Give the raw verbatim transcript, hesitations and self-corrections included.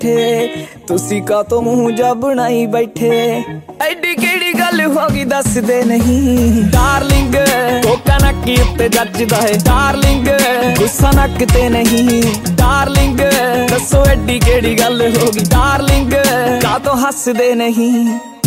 बैठे तुसी का तो मुंह जा बनाई बैठे एडी केड़ी गल होगी दस दे नहीं डार्लिंग कोका नक्की उत्ते जजदा है डार्लिंग गुस्सा नक ते नहीं डार्लिंग दसो एडी केड़ी गल होगी डार्लिंग का तो हस दे नहीं।